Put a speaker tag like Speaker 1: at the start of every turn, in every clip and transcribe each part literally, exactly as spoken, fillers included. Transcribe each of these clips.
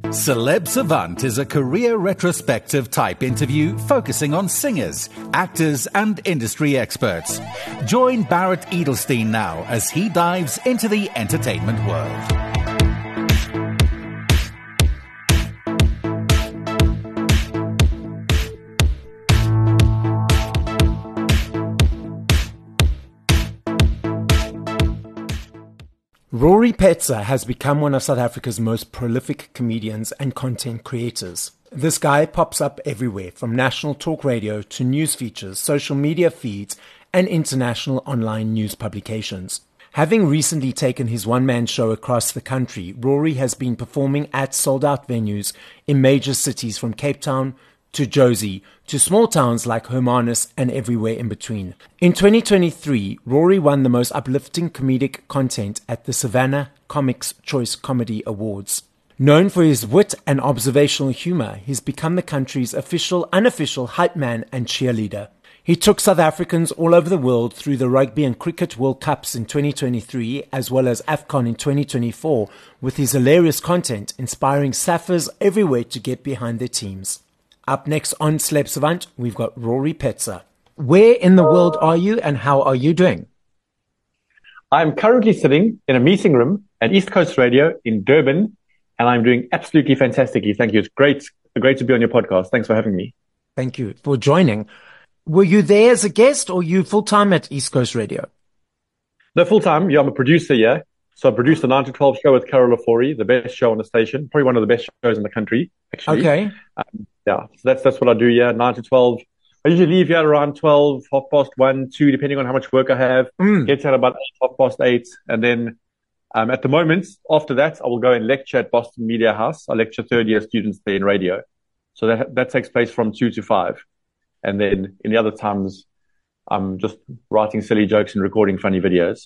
Speaker 1: Celeb Savant is a career retrospective type interview focusing on singers, actors, and industry experts. Join Barrett Edelstein now as he dives into the entertainment world.
Speaker 2: Rory Petzer has become one of South Africa's most prolific comedians and content creators. This guy pops up everywhere, from national talk radio to news features, social media feeds, and international online news publications. Having recently taken his one-man show across the country, Rory has been performing at sold-out venues in major cities from Cape Town to Jozi, to small towns like Hermanus and everywhere in between. In twenty twenty-three, Rory won the most uplifting comedic content at the Savannah Comics Choice Comedy Awards. Known for his wit and observational humor, he's become the country's official, unofficial hype man and cheerleader. He took South Africans all over the world through the Rugby and Cricket World Cups in twenty twenty-three, as well as AFCON in twenty twenty-four, with his hilarious content inspiring Saffers everywhere to get behind their teams. Up next on Celeb Savant, we've got Rory Petzer. Where in the world are you and how are you doing?
Speaker 3: I'm currently sitting in a meeting room at East Coast Radio in Durban, and I'm doing absolutely fantastically. Thank you. It's great, great to be on your podcast. Thanks for having me.
Speaker 2: Thank you for joining. Were you there as a guest or you full-time at East Coast Radio?
Speaker 3: No, full-time. Yeah, I'm a producer, yeah. So I produced the nine to twelve show with Carol Ofori, the best show on the station, probably one of the best shows in the country, actually.
Speaker 2: Okay.
Speaker 3: Um, yeah, so that's that's what I do, yeah, nine to twelve. I usually leave here at around twelve, half past one, two, depending on how much work I have.
Speaker 2: Mm.
Speaker 3: Get out about eight, half past eight. And then um, at the moment, after that, I will go and lecture at Boston Media House. I lecture third-year students there in radio. So that that takes place from two to five. And then in the other times, I'm just writing silly jokes and recording funny videos.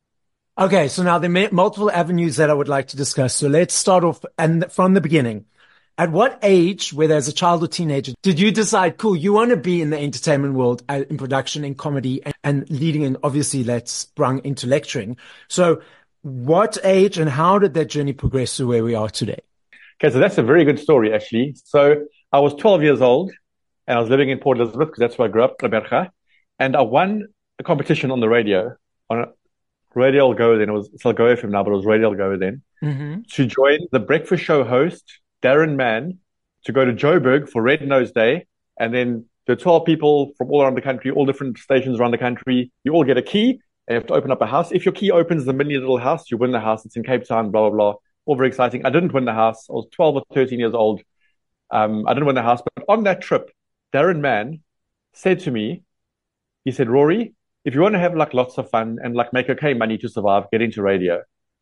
Speaker 2: Okay, so now there are multiple avenues that I would like to discuss. So let's start off and from the beginning. At what age, whether as a child or teenager, did you decide, cool, you want to be in the entertainment world, uh, in production, in comedy, and, and leading, and obviously that's sprung into lecturing. So what age and how did that journey progress to where we are today?
Speaker 3: Okay, so that's a very good story, actually. So I was twelve years old and I was living in Port Elizabeth because that's where I grew up, Gqeberha, and I won a competition on the radio, on a Radio Go then. It was still Go F M now, but it was Radio Go then,
Speaker 2: mm-hmm.
Speaker 3: to join the breakfast show host, Darren Mann, to go to Joburg for Red Nose Day. And then there are twelve people from all around the country, all different stations around the country. You all get a key and you have to open up a house. If your key opens the mini little house, you win the house. It's in Cape Town, blah, blah, blah. All very exciting. I didn't win the house. I was twelve or thirteen years old. Um, I didn't win the house. But on that trip, Darren Mann said to me, he said, Rory, if you want to have like lots of fun and like make okay money to survive, get into radio.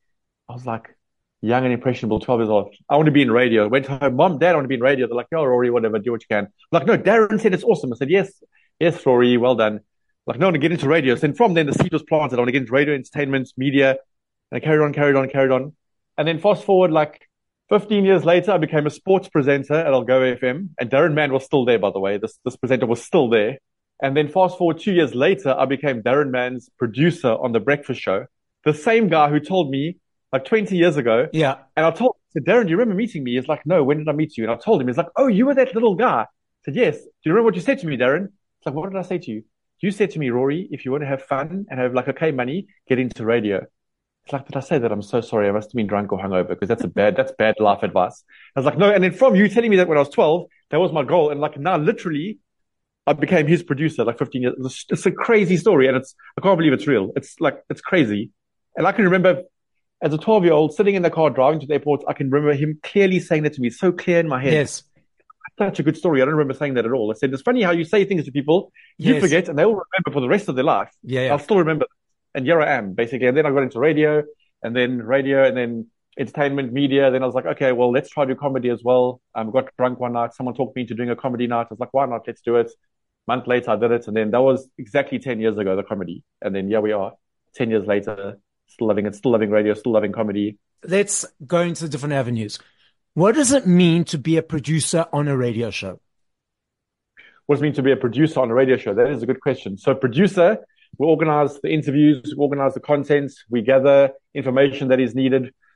Speaker 3: I was like, young and impressionable, twelve years old. I want to be in radio. Went home, Mom, Dad, I want to be in radio. They're like, no, Rory, whatever, do what you can. I'm like, no, Darren said it's awesome. I said, yes, yes, Rory, well done. Like, no, I want to get into radio. So from then the seed was planted. I want to get into radio, entertainment, media. And I carried on, carried on, carried on. And then fast forward like fifteen years later, I became a sports presenter at Algo F M. And Darren Mann was still there, by the way. This, this presenter was still there. And then fast forward two years later, I became Darren Mann's producer on The Breakfast Show. The same guy who told me like twenty years ago.
Speaker 2: Yeah.
Speaker 3: And I told him, I said, Darren, do you remember meeting me? He's like, no, when did I meet you? And I told him, he's like, oh, you were that little guy. I said, yes. Do you remember what you said to me, Darren? It's like, what did I say to you? You said to me, Rory, if you want to have fun and have like okay money, get into radio. It's like, did I say that? I'm so sorry. I must have been drunk or hungover because that's a bad, that's bad life advice. I was like, no. And then from you telling me that when I was twelve, that was my goal. And like now literally, I became his producer like fifteen years. It's, it's a crazy story, and it's I can't believe it's real. It's like it's crazy, and I can remember as a twelve-year-old sitting in the car driving to the airport. I can remember him clearly saying that to me, so clear in my head.
Speaker 2: Yes,
Speaker 3: such a good story. I don't remember saying that at all. I said it's funny how you say things to people, you
Speaker 2: yes.
Speaker 3: forget, and they will remember for the rest of their life.
Speaker 2: Yeah, yeah.
Speaker 3: I'll still remember, and here I am basically. And then I got into radio, and then radio, and then entertainment, media. Then I was like, okay, well, let's try to do comedy as well. I um, got drunk one night. Someone talked me into doing a comedy night. I was like, why not? Let's do it. Month later, I did it. And then that was exactly ten years ago, the comedy. And then, yeah, we are ten years later, still loving it, still loving radio, still loving comedy.
Speaker 2: Let's go into different avenues. What does it mean to be a producer on a radio show?
Speaker 3: What does it mean to be a producer on a radio show? That is a good question. So producer, we organize the interviews, we organize the content, we gather information that is needed.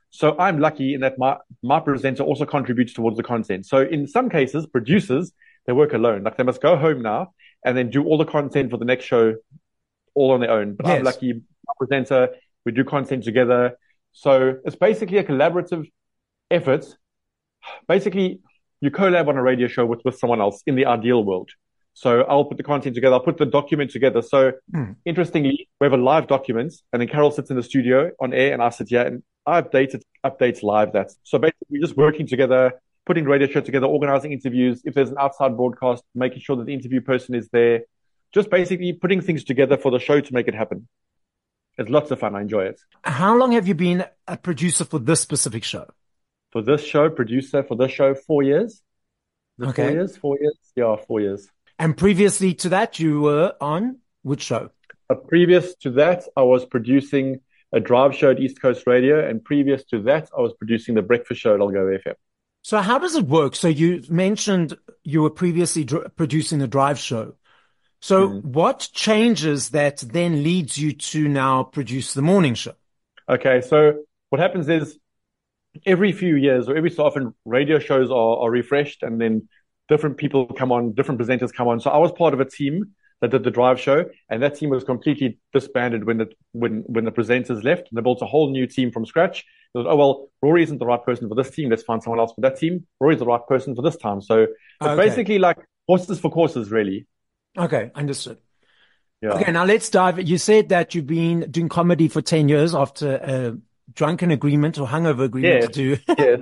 Speaker 3: So I'm lucky in that my, my presenter also contributes towards the content. So in some cases, producers, they work alone. Like they must go home now and then do all the content for the next show all on their own. But yes. I'm lucky, my presenter, we do content together. So it's basically a collaborative effort. Basically, you collab on a radio show with, with someone else in the ideal world. So I'll put the content together. I'll put the document together. So mm. interestingly, we have a live document and then Carol sits in the studio on air and I sit here and I update it, updates live that. So basically we're just working together, putting radio show together, organizing interviews. If there's an outside broadcast, making sure that the interview person is there, just basically putting things together for the show to make it happen. It's lots of fun. I enjoy it.
Speaker 2: How long have you been a producer for this specific show?
Speaker 3: For this show, producer for this show, four years.
Speaker 2: Okay.
Speaker 3: Four years, four years. Yeah, four years.
Speaker 2: And previously to that, you were on which show?
Speaker 3: Uh, previous to that, I was producing a drive show at East Coast Radio. And previous to that, I was producing the breakfast show at Algarve F M.
Speaker 2: So how does it work? So you mentioned you were previously dr- producing the drive show. So mm. what changes that then leads you to now produce the morning show?
Speaker 3: Okay, so what happens is every few years or every so often radio shows are, are refreshed and then different people come on, different presenters come on. So I was part of a team that did the drive show and that team was completely disbanded when the, when, when the presenters left and they built a whole new team from scratch. They thought, oh, well, Rory isn't the right person for this team. Let's find someone else for that team. Rory's the right person for this time. So it's okay. basically like horses for courses, really.
Speaker 2: Okay, understood.
Speaker 3: Yeah.
Speaker 2: Okay, now let's dive. You said that you've been doing comedy for ten years after a drunken agreement or hungover agreement
Speaker 3: yes.
Speaker 2: to do.
Speaker 3: Yes.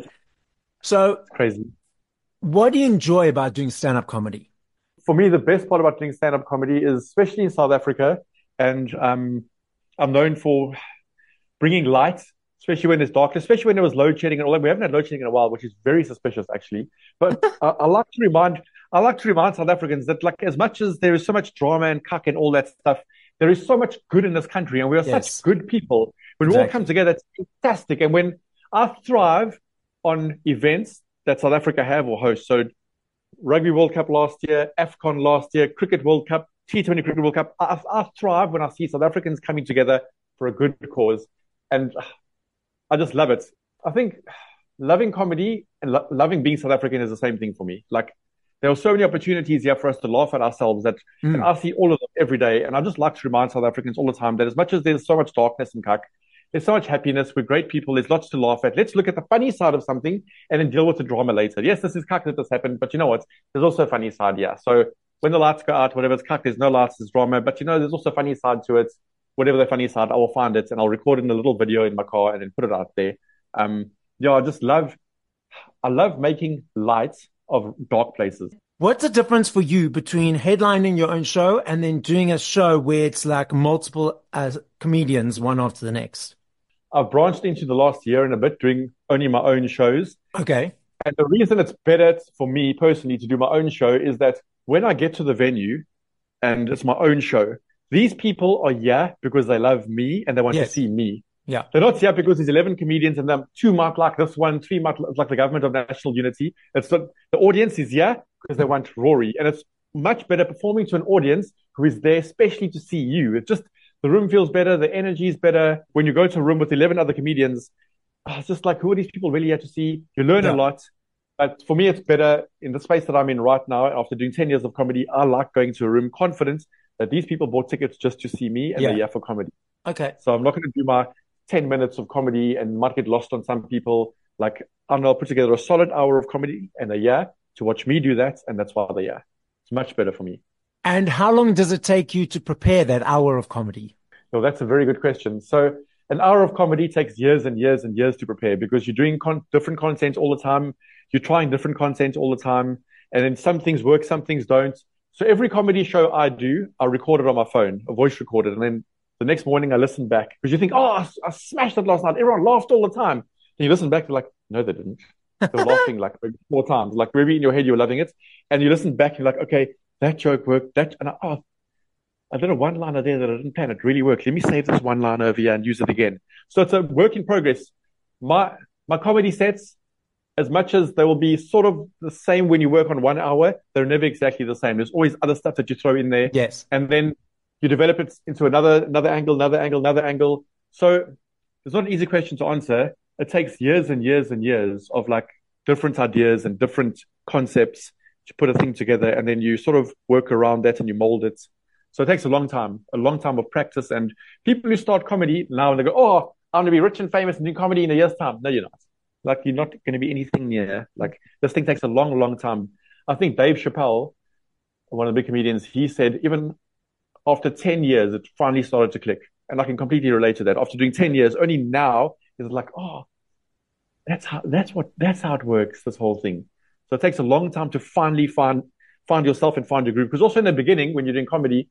Speaker 2: So
Speaker 3: it's crazy.
Speaker 2: What do you enjoy about doing stand-up comedy?
Speaker 3: For me, the best part about doing stand-up comedy is, especially in South Africa, and um, I'm known for bringing light, especially when there's darkness, especially when there was load shedding and all that. We haven't had load shedding in a while, which is very suspicious, actually. But I, I like to remind, I like to remind South Africans that, like, as much as there is so much drama and cuck and all that stuff, there is so much good in this country, and we are yes. such good people. When exactly. we all come together, it's fantastic. And when I thrive on events that South Africa have or host, so Rugby World Cup last year, AFCON last year, Cricket World Cup, T twenty Cricket World Cup, I, I thrive when I see South Africans coming together for a good cause. And I just love it. I think loving comedy and lo- loving being South African is the same thing for me. Like, there are so many opportunities here for us to laugh at ourselves that mm. and I see all of them every day. And I just like to remind South Africans all the time that as much as there's so much darkness and cuck, there's so much happiness. We're great people. There's lots to laugh at. Let's look at the funny side of something and then deal with the drama later. Yes, this is cuck that this happened, but you know what? There's also a funny side, yeah. So when the lights go out, whatever, it's cuck, there's no lights, there's drama, but you know, there's also a funny side to it. Whatever the funny side, I will find it and I'll record it in a little video in my car and then put it out there. Um, yeah, I just love, I love making light of dark places.
Speaker 2: What's the difference for you between headlining your own show and then doing a show where it's like multiple uh, comedians, one after the next?
Speaker 3: I've branched into the last year and a bit doing only my own shows.
Speaker 2: Okay.
Speaker 3: And the reason it's better for me personally to do my own show is that when I get to the venue and it's my own show, these people are here because they love me and they want yes. to see me.
Speaker 2: Yeah.
Speaker 3: They're not here because there's eleven comedians and them two might like this one, three might like the government of national unity. It's not, the audience is here because they want Rory. And it's much better performing to an audience who is there especially to see you. It's just, the room feels better. The energy is better. When you go to a room with eleven other comedians, it's just like, who are these people really here to see? You learn yeah. a lot. But for me, it's better in the space that I'm in right now. After doing ten years of comedy, I like going to a room confident that these people bought tickets just to see me and yeah. they're here for comedy.
Speaker 2: Okay.
Speaker 3: So I'm not going to do my ten minutes of comedy and might get lost on some people. Like, I don't know, I'll put together a solid hour of comedy and they're here to watch me do that. And that's why they're here. It's much better for me.
Speaker 2: And how long does it take you to prepare that hour of comedy?
Speaker 3: Well, that's a very good question. So an hour of comedy takes years and years and years to prepare because you're doing con- different content all the time. You're trying different content all the time. And then some things work, some things don't. So every comedy show I do, I record it on my phone, a voice recorded. And then the next morning I listen back because you think, oh, I, I smashed it last night. Everyone laughed all the time. And you listen back, you're like, no, they didn't. They were laughing like four times. Like maybe in your head, you were loving it. And you listen back, you're like, okay, that joke worked. That, and I, oh, I did a one-liner there that I didn't plan. It really worked. Let me save this one-liner over here and use it again. So it's a work in progress. My, my comedy sets, as much as they will be sort of the same when you work on one hour, they're never exactly the same. There's always other stuff that you throw in there.
Speaker 2: Yes.
Speaker 3: And then you develop it into another, another angle, another angle, another angle. So it's not an easy question to answer. it takes years and years and years of like different ideas and different concepts to put a thing together, and then you sort of work around that and you mold it. So it takes a long time, a long time of practice. And people who start comedy now and they go, "Oh, I'm going to be rich and famous and do comedy in a year's time." No, you're not. Like, you're not going to be anything near. Like, this thing takes a long, long time. I think Dave Chappelle, one of the big comedians, he said even after ten years, it finally started to click. And I can completely relate to that. After doing ten years, only now is it like, oh, that's how, that's what, that's how it works, this whole thing. So it takes a long time to finally find, find yourself and find your group. Because also in the beginning, when you're doing comedy,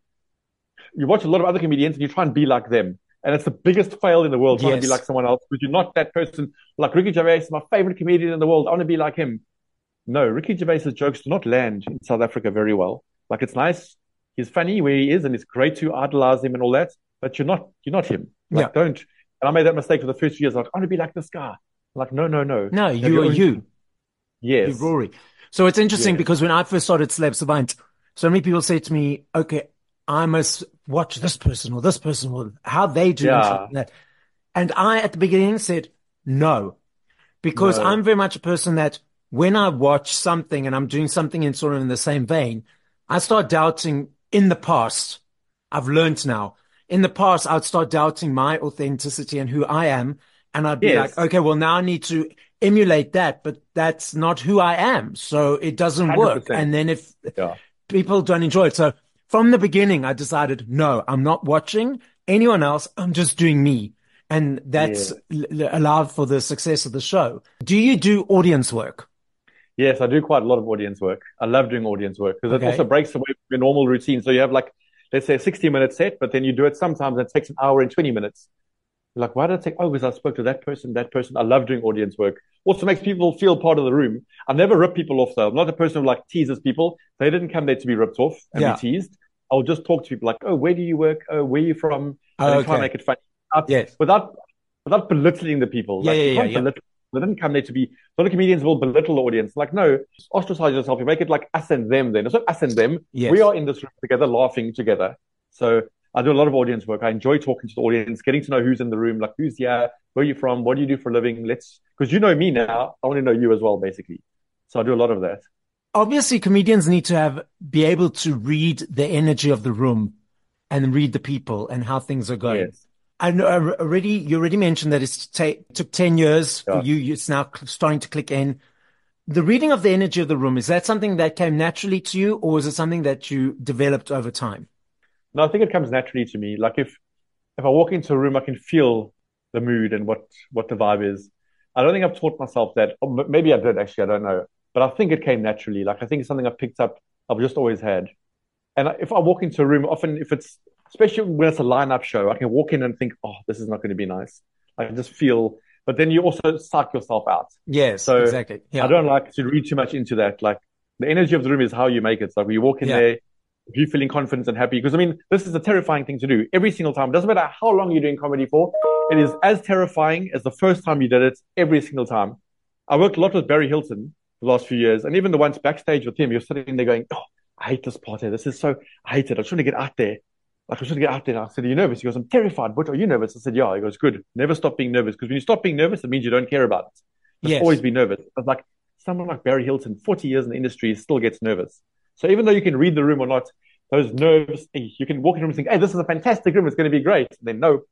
Speaker 3: you watch a lot of other comedians and you try and be like them. And it's the biggest fail in the world, trying yes. to be like someone else, because you're not that person. Like Ricky Gervais is my favorite comedian in the world. I want to be like him. No, Ricky Gervais's jokes do not land in South Africa very well. Like, it's nice. He's funny where he is, and it's great to idolize him and all that. But you're not, you're not him. Like, yeah. don't. And I made that mistake for the first few years. Like, I want to be like this guy. I'm like, no, no, no.
Speaker 2: No, you, you are you. Thing.
Speaker 3: Yes.
Speaker 2: You're Rory. So it's interesting
Speaker 3: yes.
Speaker 2: because when I first started Celeb Savant, so many people say to me, okay, I must watch this person or this person or how they do
Speaker 3: yeah.
Speaker 2: that. And I, at the beginning, said no, because no. I'm very much a person that when I watch something and I'm doing something in sort of in the same vein, I start doubting in the past. I've learned now. In the past, I'd start doubting my authenticity and who I am. And I'd be yes. like, okay, well, now I need to emulate that, but that's not who I am. So it doesn't one hundred percent work. And then if
Speaker 3: yeah.
Speaker 2: people don't enjoy it. So from the beginning, I decided, no, I'm not watching anyone else. I'm just doing me. And that's yeah. l- allowed for the success of the show. Do you do audience work?
Speaker 3: Yes, I do quite a lot of audience work. I love doing audience work because okay. it also breaks away from your normal routine. So you have like, let's say a sixty minute set, but then you do it sometimes and it takes an hour and twenty minutes. You're like, why did it take? Oh, because I spoke to that person, that person. I love doing audience work. Also makes people feel part of the room. I never rip people off though. I'm not a person who like teases people. They didn't come there to be ripped off and yeah. be teased. I'll just talk to people like, oh, where do you work? Oh, where are you from? And
Speaker 2: oh, okay.
Speaker 3: try and make it funny. Without,
Speaker 2: yes.
Speaker 3: without, without belittling the people.
Speaker 2: Yeah,
Speaker 3: like,
Speaker 2: yeah, yeah, yeah.
Speaker 3: Belittle, they didn't come there to be, a lot of comedians will belittle the audience. Like, no, ostracize yourself. You make it like us and them then. It's not us and them.
Speaker 2: Yes.
Speaker 3: We are in this room together, laughing together. So I do a lot of audience work. I enjoy talking to the audience, getting to know who's in the room, like who's here, where are you from, what do you do for a living? Let's, because you know me now, I want to know you as well, basically. So I do a lot of that.
Speaker 2: Obviously, comedians need to have be able to read the energy of the room and read the people and how things are going.
Speaker 3: Yes.
Speaker 2: I know already. You already mentioned that it's ta- took ten years
Speaker 3: yeah.
Speaker 2: for you. It's now starting to click in. The reading of the energy of the room, is that something that came naturally to you, or is it something that you developed over time?
Speaker 3: No, I think it comes naturally to me. Like if if I walk into a room, I can feel the mood and what what the vibe is. I don't think I've taught myself that. Or maybe I did actually. I don't know. But I think it came naturally. Like, I think it's something I've picked up, I've just always had. And if I walk into a room, often if it's, especially when it's a lineup show, I can walk in and think, oh, this is not going to be nice. I can just feel, but then you also psych yourself out.
Speaker 2: Yes,
Speaker 3: so
Speaker 2: exactly. Yeah.
Speaker 3: I don't like to read too much into that. Like, the energy of the room is how you make it. So like when you walk in yeah. there, if you're feeling confident and happy, because I mean, this is a terrifying thing to do every single time. It doesn't matter how long you're doing comedy for. It is as terrifying as the first time you did it every single time. I worked a lot with Barry Hilton the last few years. And even the ones backstage with him, you're sitting there going, oh, I hate this part here. This is so, I hate it. I just want to get out there. Like, I just want to get out there. And I said, are you nervous? He goes, I'm terrified. But are you nervous? I said, yeah. He goes, good. Never stop being nervous. Because when you stop being nervous, it means you don't care about it. Just
Speaker 2: yes.
Speaker 3: always be nervous. But like someone like Barry Hilton, forty years in the industry, still gets nervous. So even though you can read the room or not, those nerves, you can walk in the room and think, hey, this is a fantastic room. It's going to be great. And then no.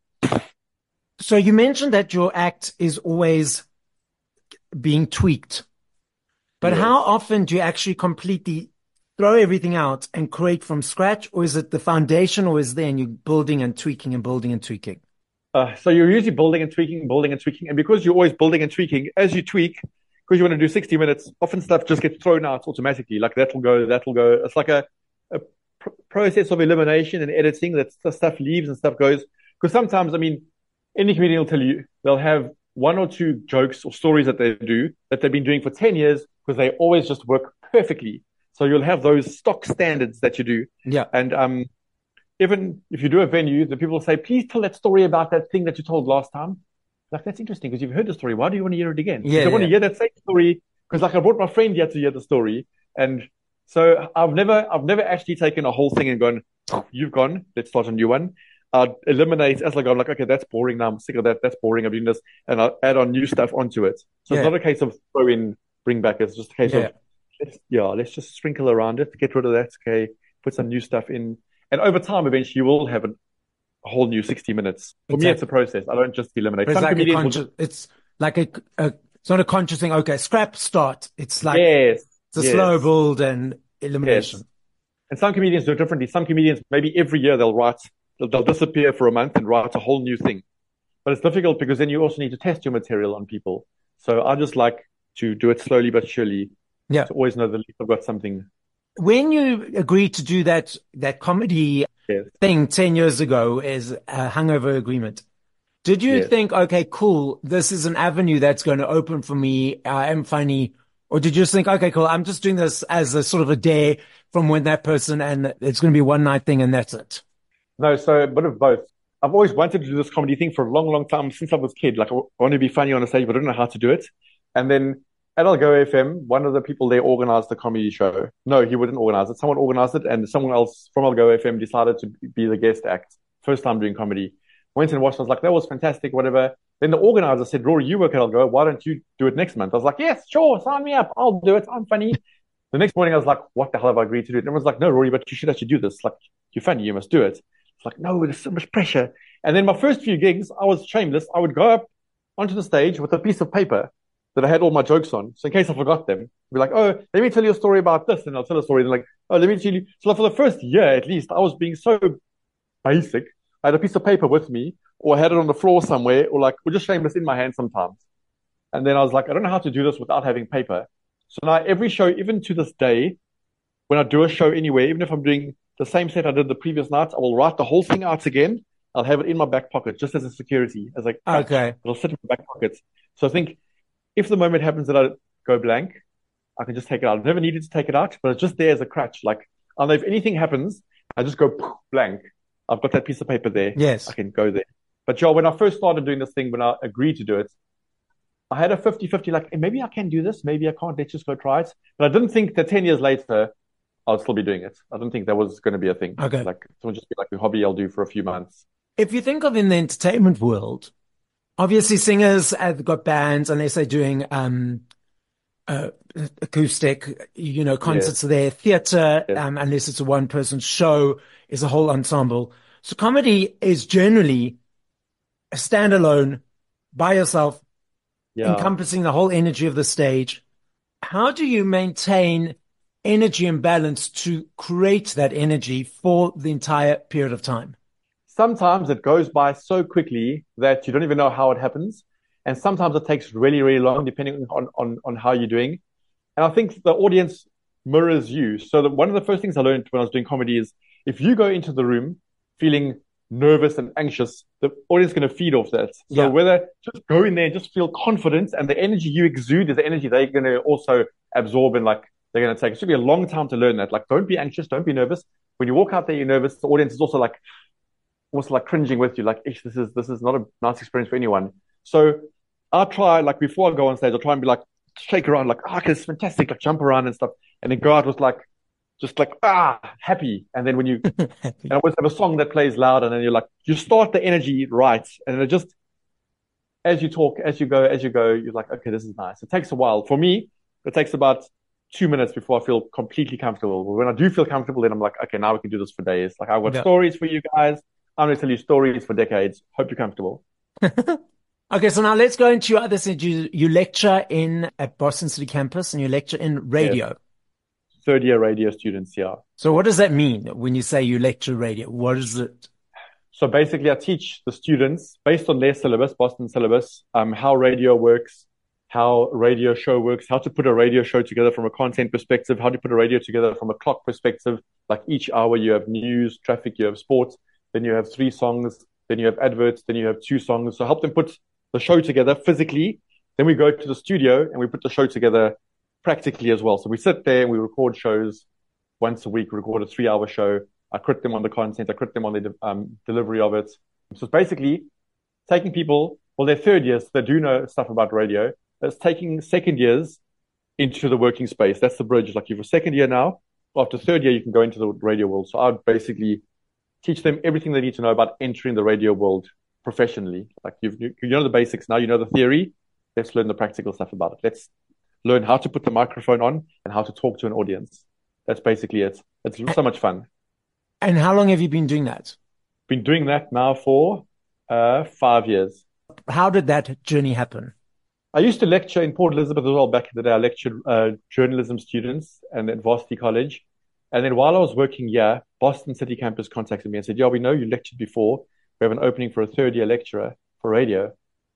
Speaker 2: So you mentioned that your act is always being tweaked. But yes. how often do you actually completely throw everything out and create from scratch? Or is it the foundation, or is there and you're building and tweaking and building and tweaking?
Speaker 3: Uh, so you're usually building and tweaking, building and tweaking. And because you're always building and tweaking, as you tweak, because you want to do sixty minutes, often stuff just gets thrown out automatically. Like that'll go, that'll go. It's like a, a pr- process of elimination and editing that stuff leaves and stuff goes. Because sometimes, I mean, any comedian will tell you they'll have one or two jokes or stories that they do that they've been doing for ten years because they always just work perfectly. So you'll have those stock standards that you do.
Speaker 2: Yeah.
Speaker 3: And um, even if you do a venue, the people will say, please tell that story about that thing that you told last time. Like, that's interesting because you've heard the story. Why do you want to hear it again?
Speaker 2: Yeah,
Speaker 3: I
Speaker 2: yeah.
Speaker 3: want to hear that same story because like I brought my friend here to hear the story. And so I've never, I've never actually taken a whole thing and gone, you've gone, let's start a new one. I'd eliminate as I go. I'm like, okay, that's boring now. I'm sick of that. That's boring. I'm doing this, and I'll add on new stuff onto it. So yeah. It's not a case of throw in, bring back. It's just a case yeah. of let's, yeah, let's just sprinkle around it, get rid of that. Okay, put some new stuff in, and over time, eventually, you will have a, a whole new sixty minutes. For exactly. me, it's a process. I don't just eliminate.
Speaker 2: It's
Speaker 3: some
Speaker 2: like, a conscious,
Speaker 3: just,
Speaker 2: it's like a, a, it's not a conscious thing. Okay, scrap, start. It's like
Speaker 3: yes,
Speaker 2: it's a
Speaker 3: yes.
Speaker 2: slow build and elimination.
Speaker 3: Yes. And some comedians do it differently. Some comedians, maybe every year they'll write, they'll, they'll disappear for a month and write a whole new thing. But it's difficult because then you also need to test your material on people. So I just like to do it slowly but surely.
Speaker 2: Yeah.
Speaker 3: To always know that I've got something.
Speaker 2: When you agreed to do that, that comedy
Speaker 3: yes.
Speaker 2: thing ten years ago as a hangover agreement, did you yes. think, okay, cool, this is an avenue that's going to open for me. I am funny. Or did you just think, okay, cool, I'm just doing this as a sort of a day from when that person, and it's going to be a one night thing and that's it?
Speaker 3: No, so a bit of both. I've always wanted to do this comedy thing for a long, long time since I was a kid. Like I want to be funny on a stage, but I don't know how to do it. And then at Algo F M, one of the people there organized the comedy show. No, he wouldn't organize it. Someone organized it, and someone else from Algo F M decided to be the guest act. First time doing comedy. Went and watched. I was like, that was fantastic, whatever. Then the organizer said, Rory, you work at Algo. Why don't you do it next month? I was like, yes, sure, sign me up. I'll do it. I'm funny. The next morning, I was like, what the hell have I agreed to do? And everyone's like, no, Rory, but you should actually do this. Like, you're funny. You must do it. It's like, no, there's so much pressure. And then my first few gigs, I was shameless. I would go up onto the stage with a piece of paper that I had all my jokes on. So in case I forgot them, I'd be like, oh, let me tell you a story about this. And I'll tell a story. And like, oh, let me tell you. So for the first year, at least, I was being so basic. I had a piece of paper with me, or I had it on the floor somewhere, or like, or just shameless in my hand sometimes. And then I was like, I don't know how to do this without having paper. So now every show, even to this day, when I do a show anywhere, even if I'm doing the same set I did the previous night, I will write the whole thing out again. I'll have it in my back pocket just as a security, as like,
Speaker 2: okay,
Speaker 3: it'll sit in my back pocket. So I think if the moment happens that I go blank, I can just take it out. I've never needed to take it out, but it's just there as a crutch. Like, I know if anything happens, I just go blank. I've got that piece of paper there.
Speaker 2: Yes.
Speaker 3: I can go there. But Joe, when I first started doing this thing, when I agreed to do it, I had a fifty-fifty, like, hey, maybe I can do this. Maybe I can't. Let's just go try it. But I didn't think that ten years later, I'll still be doing it. I didn't think that was going to be a thing.
Speaker 2: Okay.
Speaker 3: Like, it would just be like a hobby I'll do for a few months.
Speaker 2: If you think of in the entertainment world, obviously singers have got bands unless they're doing um, uh, acoustic, you know, concerts
Speaker 3: yes.
Speaker 2: there. Theatre,
Speaker 3: yes.
Speaker 2: um, unless it's a one-person show, is a whole ensemble. So comedy is generally a standalone, by yourself, yeah. encompassing the whole energy of the stage. How do you maintain energy and balance to create that energy for the entire period of time?
Speaker 3: Sometimes it goes by so quickly that you don't even know how it happens. And sometimes it takes really, really long, depending on, on, on how you're doing. And I think the audience mirrors you. So that one of the first things I learned when I was doing comedy is if you go into the room feeling nervous and anxious, the audience is going to feed off that. So yeah. whether just go in there and just feel confident, and the energy you exude is the energy they're going to also absorb and like they're going to take. It should be a long time to learn that. Like, don't be anxious, don't be nervous. When you walk out there, you're nervous. The audience is also like, almost like cringing with you, like, ish, this is this is not a nice experience for anyone. So I try, like, before I go on stage, I'll try and be like, shake around, like, ah, oh, it's fantastic, like, jump around and stuff, and then go out with like, just like, ah, happy. And then when you, and I always have a song that plays loud, and then you're like, you start the energy right, and it just, as you talk, as you go, as you go, you're like, okay, this is nice. It takes a while. For me, it takes about two minutes before I feel completely comfortable. But when I do feel comfortable, then I'm like, okay, now we can do this for days. Like, I've got yeah. stories for you guys. I'm going to tell you stories for decades. Hope you're comfortable.
Speaker 2: Okay, so now let's go into your other thing. You, you lecture in at Boston City campus, and you lecture in radio.
Speaker 3: Yes. Third year radio students, yeah.
Speaker 2: So what does that mean when you say you lecture radio? What is it?
Speaker 3: So basically, I teach the students, based on their syllabus, Boston syllabus, um, how radio works, how radio show works, how to put a radio show together from a content perspective, how to put a radio together from a clock perspective. Like, each hour you have news, traffic, you have sports. Then you have three songs, then you have adverts, then you have two songs. So help them put the show together physically. Then we go to the studio and we put the show together practically as well. So we sit there and we record shows once a week, we record a three hour show. I crit them on the content, I crit them on the de- um, delivery of it. So it's basically taking people, well, they're third years, so they do know stuff about radio. It's taking second years into the working space. That's the bridge. Like, you have a second year now. After third year, you can go into the radio world. So I would basically teach them everything they need to know about entering the radio world professionally. Like you've, you, you know the basics now, you know the theory. Let's learn the practical stuff about it. Let's learn how to put the microphone on and how to talk to an audience. That's basically it. It's so much fun.
Speaker 2: And how long have you been doing that?
Speaker 3: Been doing that now for uh, five years.
Speaker 2: How did that journey happen?
Speaker 3: I used to lecture in Port Elizabeth as well back in the day. I lectured uh, journalism students and at Varsity College. And then while I was working here, Boston City Campus contacted me and said, yeah, we know you lectured before. We have an opening for a third year lecturer for radio.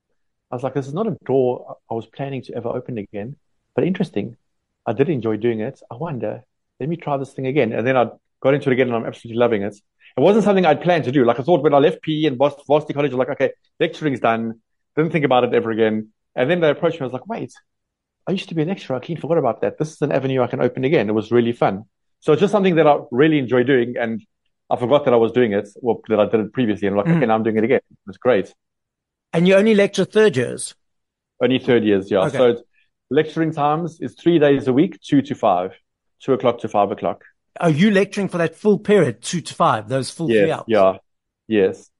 Speaker 3: I was like, this is not a door I was planning to ever open again, but interesting. I did enjoy doing it. I wonder, let me try this thing again. And then I got into it again and I'm absolutely loving it. It wasn't something I'd planned to do. Like I thought when I left P E and Varsity College, I was like, okay, lecturing's done. Didn't think about it ever again. And then they approached me. I was like, wait, I used to be a lecturer. I clean forgot about that. This is an avenue I can open again. It was really fun. So it's just something that I really enjoy doing. And I forgot that I was doing it, well, that I did it previously. And I'm like, mm. okay, now I'm doing it again. It's great.
Speaker 2: And you only lecture third years?
Speaker 3: Only third years, yeah. Okay. So it's, lecturing times is three days a week, two to five, two o'clock to five o'clock.
Speaker 2: Are you lecturing for that full period, two to five, those full
Speaker 3: yes,
Speaker 2: three hours?
Speaker 3: Yeah, yes.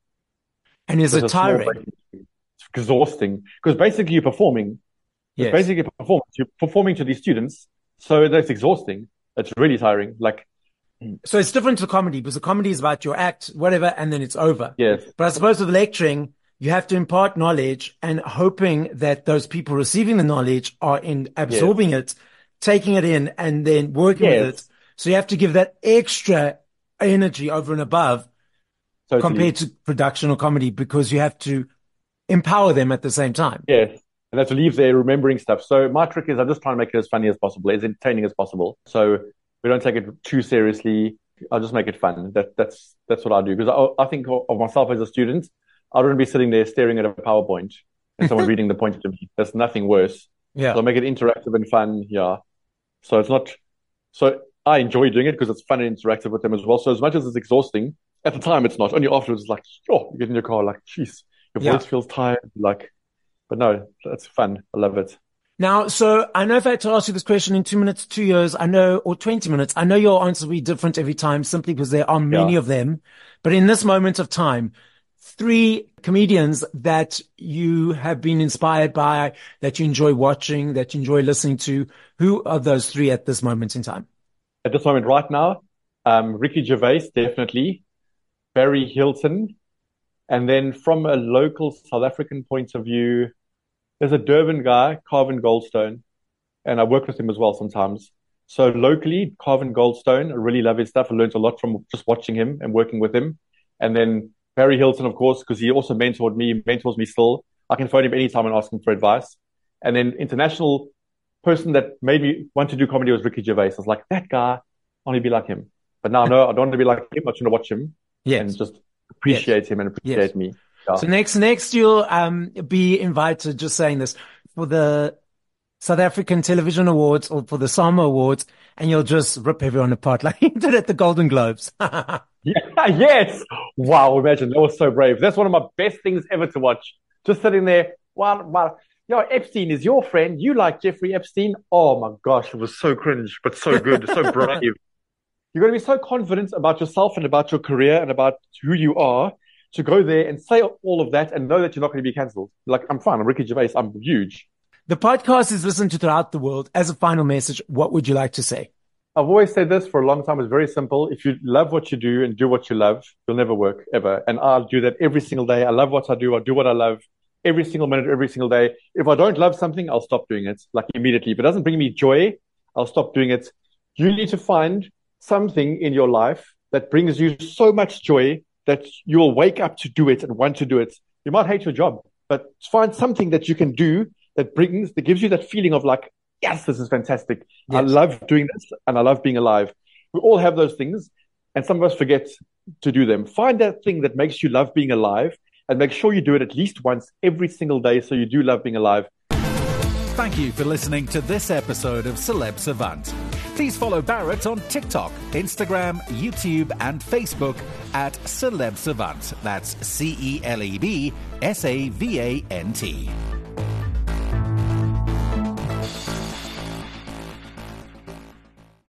Speaker 2: And is it tiring?
Speaker 3: It's exhausting because basically you're performing. Yes. It's basically a performance. You're performing to these students. So that's exhausting. It's really tiring. Like,
Speaker 2: so it's different to comedy because the comedy is about your act, whatever, and then it's over.
Speaker 3: Yes.
Speaker 2: But I suppose with lecturing, you have to impart knowledge and hoping that those people receiving the knowledge are in absorbing yes. it, taking it in, and then working yes. with it. So you have to give that extra energy over and above totally. Compared to production or comedy because you have to empower them at the same time.
Speaker 3: Yes. And that's to leave there remembering stuff. So my trick is I just try and make it as funny as possible, as entertaining as possible. So we don't take it too seriously. I'll just make it fun. That, that's, that's what I do. Because I, I think of myself as a student, I don't want to be sitting there staring at a PowerPoint and someone reading the pointer to me. There's nothing worse.
Speaker 2: Yeah.
Speaker 3: So I'll make it interactive and fun. Yeah. So it's not, so I enjoy doing it because it's fun and interactive with them as well. So as much as it's exhausting, at the time it's not. Only afterwards it's like, oh, you get in your car, like, jeez, your voice yeah. feels tired. Like, but no, it's fun. I love it.
Speaker 2: Now, so I know if I had to ask you this question in two minutes, two years, I know, or twenty minutes, I know your answer will be different every time simply because there are many yeah. of them. But in this moment of time, three comedians that you have been inspired by, that you enjoy watching, that you enjoy listening to, who are those three at this moment in time?
Speaker 3: At this moment right now, um, Ricky Gervais, definitely, Barry Hilton, and then from a local South African point of view, there's a Durban guy, Carvin Goldstone, and I work with him as well sometimes. So locally, Carvin Goldstone, I really love his stuff. I learned a lot from just watching him and working with him. And then Barry Hilton, of course, because he also mentored me, mentors me still. I can phone him anytime and ask him for advice. And then international person that made me want to do comedy was Ricky Gervais. I was like, that guy, I want to be like him. But now, no, I don't want to be like him. I just want to watch him yes. and just appreciate yes. him and appreciate yes. me. Yeah.
Speaker 2: So next, next you'll um, be invited, just saying this, for the South African Television Awards or for the SAMA Awards, and you'll just rip everyone apart like you did at the Golden Globes.
Speaker 3: yeah, yes. Wow, imagine. That was so brave. That's one of my best things ever to watch. Just sitting there, wow, wow. Yo, Epstein is your friend. You like Jeffrey Epstein? Oh my gosh, it was so cringe, but so good, so brave. You're going to be so confident about yourself and about your career and about who you are to go there and say all of that and know that you're not going to be cancelled. Like, I'm fine. I'm Ricky Gervais. I'm huge.
Speaker 2: The podcast is listened to throughout the world. As a final message, what would you like to say?
Speaker 3: I've always said this for a long time. It's very simple. If you love what you do and do what you love, you'll never work ever. And I'll do that every single day. I love what I do. I do what I love every single minute, every single day. If I don't love something, I'll stop doing it, like immediately. If it doesn't bring me joy, I'll stop doing it. You need to find something in your life that brings you so much joy that you'll wake up to do it and want to do it. You might hate your job, but find something that you can do that brings, that gives you that feeling of like, yes, this is fantastic. Yes. I love doing this and I love being alive. We all have those things and some of us forget to do them. Find that thing that makes you love being alive and make sure you do it at least once every single day so you do love being alive.
Speaker 1: Thank you for listening to this episode of Celeb Savant. Please follow Barrett on TikTok, Instagram, YouTube, and Facebook at Celeb Savant. That's C E L E B S A V A N T.